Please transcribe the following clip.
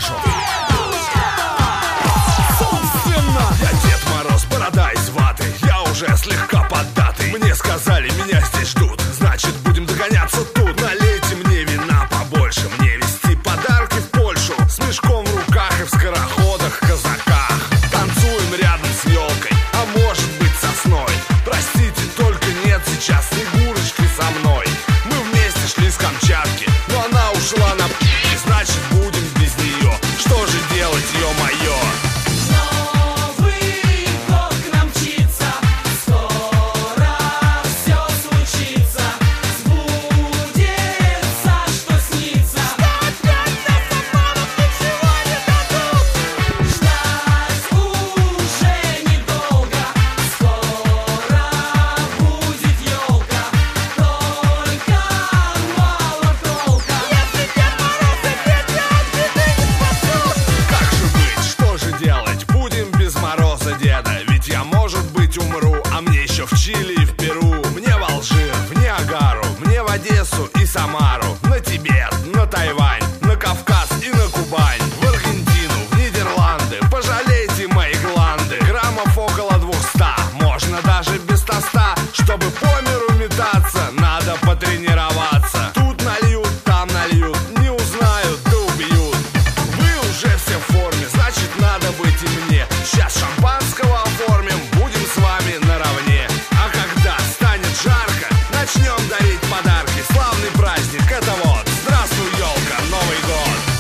слышу. Собственно, я Дед Мороз, борода из ваты. Я уже слегка поддатый. Мне сказали, меня здесь ждут. Значит, будем догоняться тут. Налейте мне вина побольше. Мне везти подарки в Польшу. С мешком в руках и в скороходах, казаках. Танцуем рядом с елкой, а может быть сосной. Простите, только нет сейчас Снегурочки со мной. Мы вместе шли с Камчатки, но она ушла на и значит будем без нее. Что же делать, ё-моё? Новый год к нам мчится, скоро все случится, сбудется, что снится. Ждать нас обманов ничего не дадут. Ждать уже недолго, скоро будет елка, только мало толка. Если Дед Мороз и Петя от беды не спасут. Как же быть, что же делать? Будем без Мороза Деда. Ведь я, может быть, умру, а мне еще в Чили и в Перу. Мне в Алжир, в Ниагару, мне в Одессу и Самару, на Тибет, на Тайвань, на Кавказ и на Кубань, в Аргентину, в Нидерланды. Пожалейте мои гланды. Граммов около 200, можно даже без тоста. Чтобы по миру метаться, надо потренироваться. Тут нальют, там нальют, не узнают, да убьют. Вы уже все в форме, значит надо быть и мне. Сейчас шампанского оформим, будем с вами наравне. А когда станет жарко, начнем дарить подарки. Славный праздник, это вот, здравствуй, елка, Новый год.